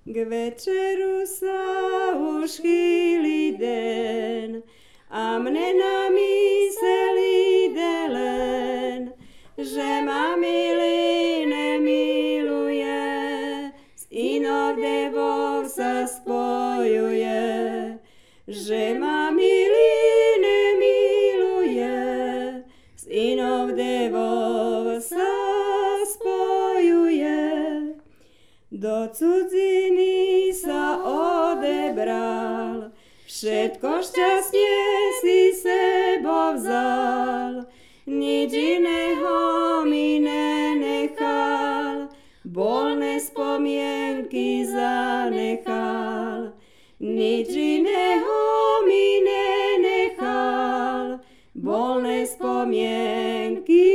K večeru sa už chýli den a mne na mysel ide len, že ma milý nemiluje, s inou devou sa spojuje, že ma milý nemiluje, s inou devou sa spojuje. Do cudziny sa odebral, všetko šťastie si sebou vzal, nič iného mi nenechal, bolné spomienky zanechal, nič iného mi nenechal, bolné spomienky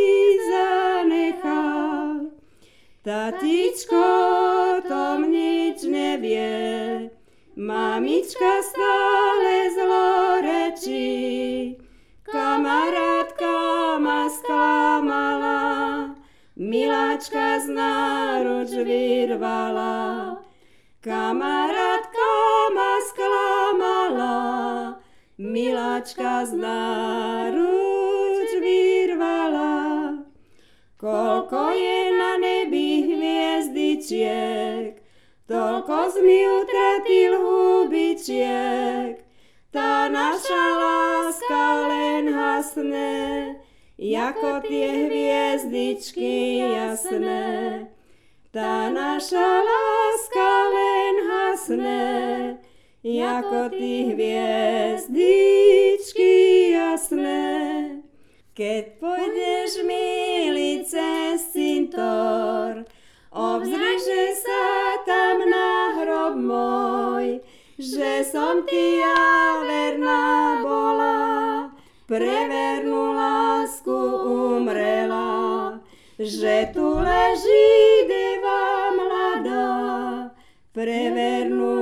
zanechal. Tatičko tom nič nevie, mamička stále zlorečí, kamarátka ma sklamala, miláčka z náruč vyrvala. Kamarátka ma sklamala, miláčka z náruč vyrvala. Koľko je na nebi hviezdičiek, toľko mi utratil hubičiek. Tá naša láska len hasne, jako tie hviezdičky jasné. Tá naša láska len hasne, jako tie hviezdičky jasné. Keď pôjdeš, milý, cez cintor, obzrieš sa tam na hrob môj, že som ti ja verná bola, pre vernú lásku umrela, že tu leží deva mladá, pre vernú